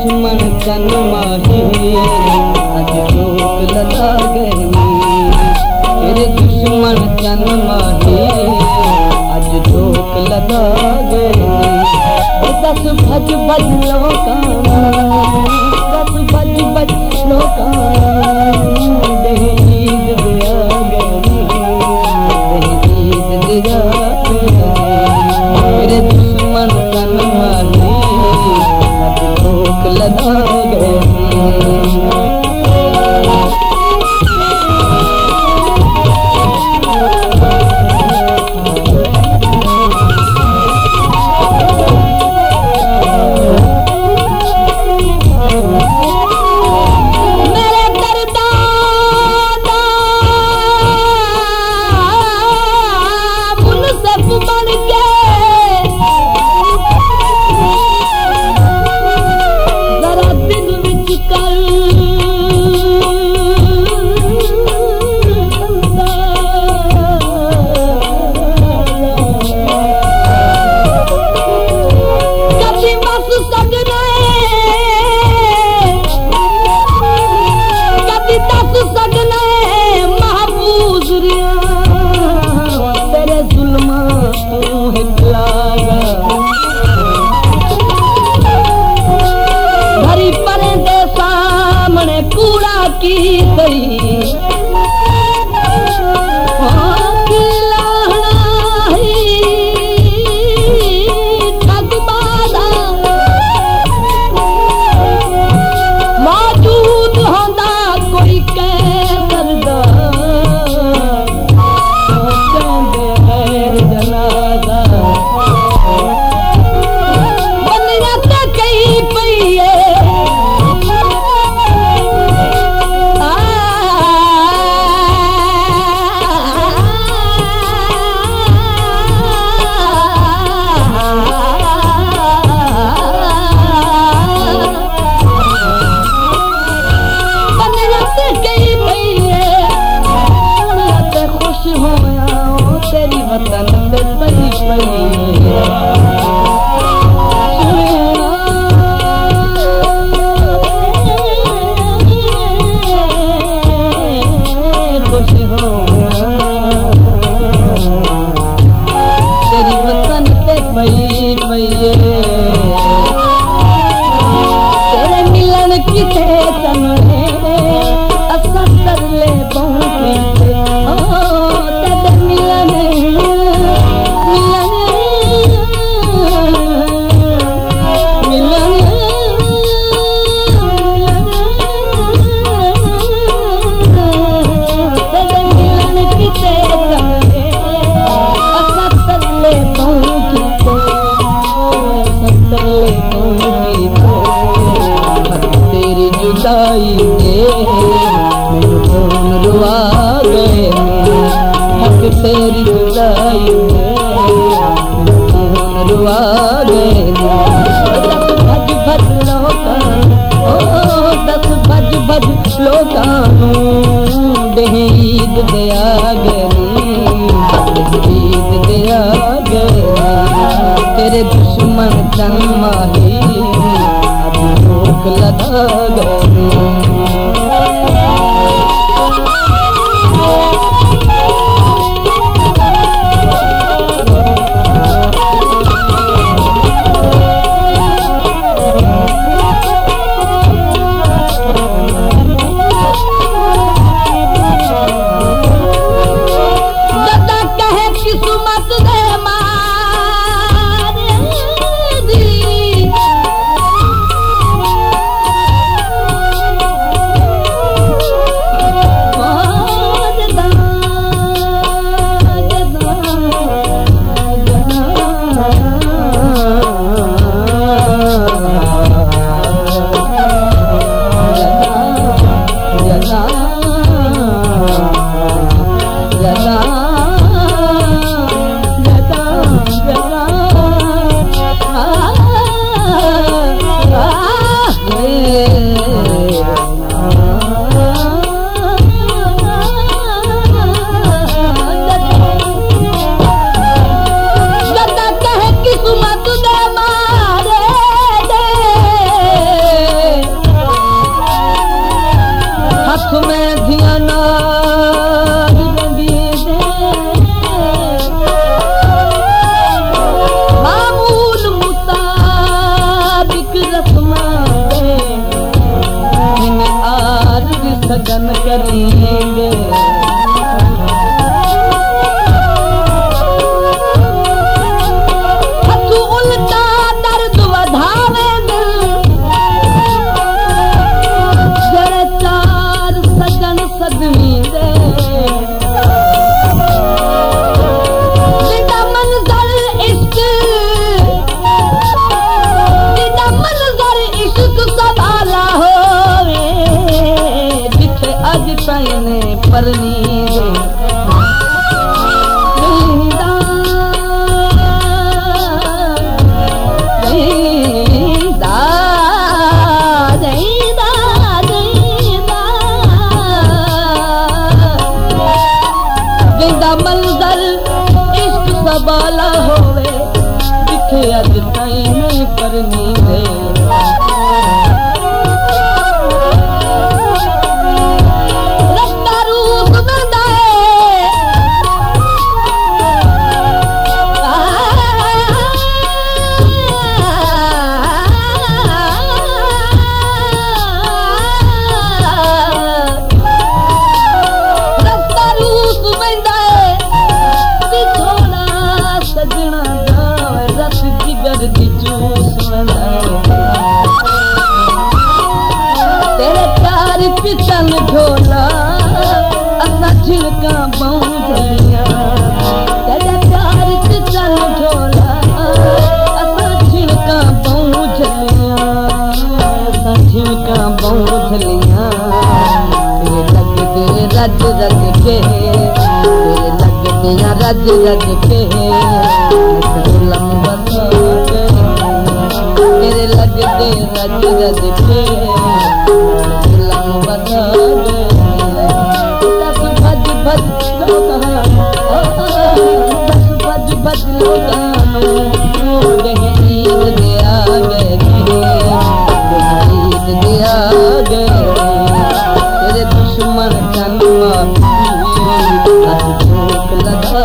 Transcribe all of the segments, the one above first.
दुश्मन तन माही अज रोक लगा गई तेरे दुश्मन तन माही अज रोक लगा गई दस भज भज लोका दस भज भज लोका दहीद दिया गई दहीद दिया तेरे दुश्मन तन माही अज रोक लगा गई की गई मौजूद होंदा कोई कैदा जनाजा बनिया तो कई पई तेरी वतन पे पई पई खुश हो तेरी वतन पे पई पई तेरे मिलन की थे तमने असा कर ले पहुंचे तेरी जुदाई मेरे खून रुआ गए हक तेरी जुदाई मेरे खून रुआ गए दस भज भज लोका दस भज भज लोका दहीद दिया गई दहीद दिया गई तेरे दुश्मन तन माही अब रोक लगा गई मूंखे अॼु ताईं नहीं परनी दे तेरे प्यार पिछन झोला असा झिड़का बऊंझलिया तेरे प्यार पिछन झोला असा झिड़का बऊंझलिया असा झिड़का बऊंझलिया तेरे लगदे रज रज के तेरे लगदे रज रज के गुलाम बता तेरे लगदे रज रज के गुलाम बता दस भज भज लोगानो ईद दे आ गए ईद दे आ गए तेरे दुश्मन जन्मा झोंक लगा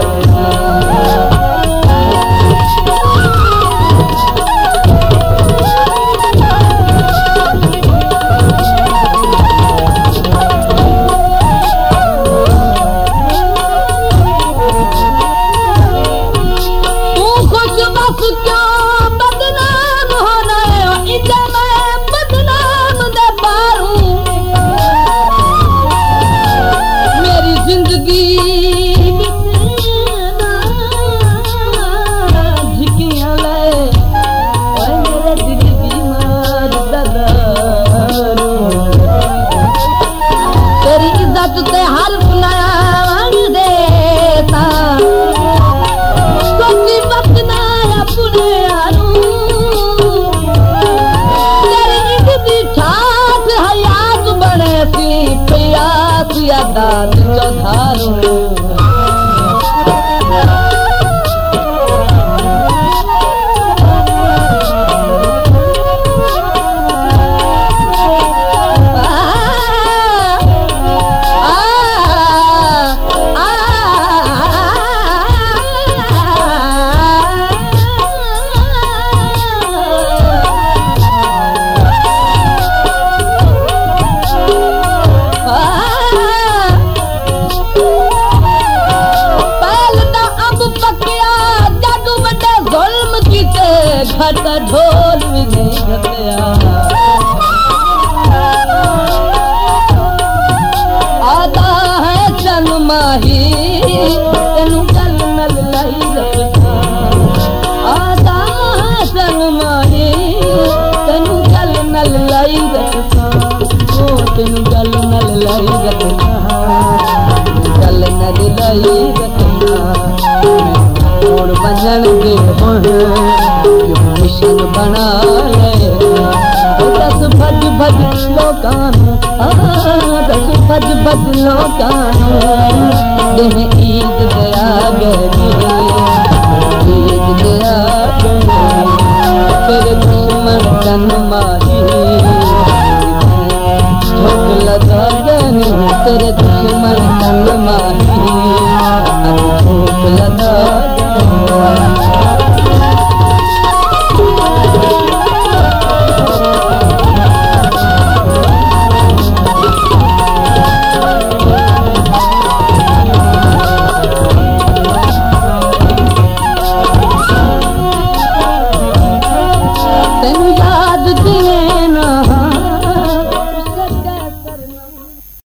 दाद चौधारू घट ढोल भी नहीं घटया आदा है चन माही तेनू गल नल लाई रखना आदा है चन माही तेनू गल नल लाई रखना ओ तेनू गल नल लाई रखना गल नल लाई रखना छोड़ बजन के हुण मिशन बना ले दस भज भज लोकानू दस भज भज लोकानू देह ईद दे आ गए ईद दे आ गए तेरे दुश्मन जन माही झोंक लगा गए तेरे दुश्मन जन माही झोंक लगा